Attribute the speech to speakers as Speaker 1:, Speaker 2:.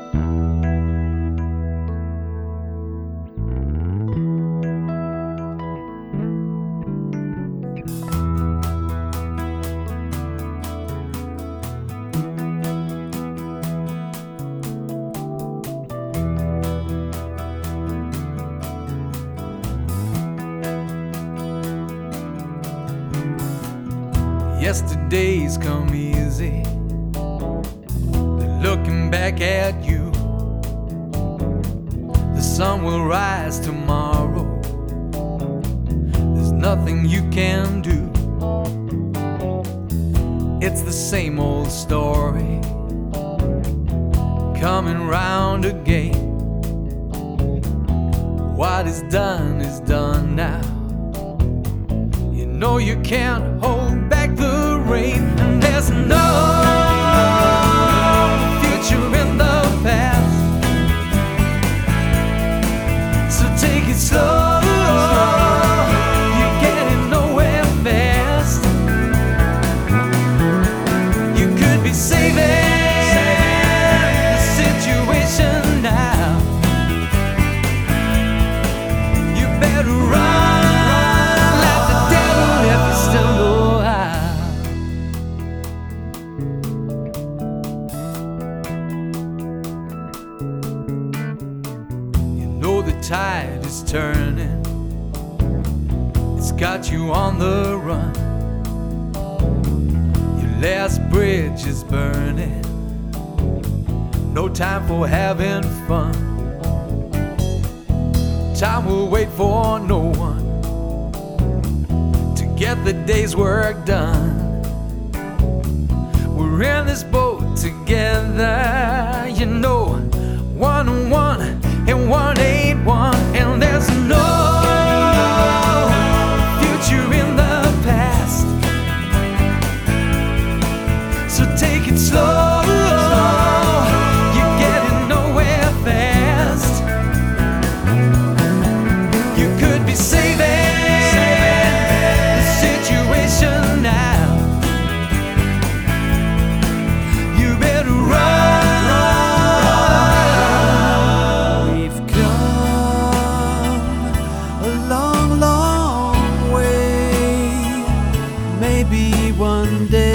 Speaker 1: Yesterdays come easy, they're looking back at you. The sun will rise tomorrow, there's nothing you can do. It's the same old story, coming round again. What is done now. You know you can't hold back the rain, and there's no future in the past. So take it slow, you're getting nowhere fast. You could be saving the situation now. You better run. The tide is turning, it's got you on the run. Your last bridge is burning, no time for having fun. Time will wait for no one to get the day's work done. We're in this boat together, you know, 1 and 1 and 1 ain't 1, and there's no future in the past. So take it slow, you're getting nowhere fast. You could be saving the situation now. You better run.
Speaker 2: Maybe one day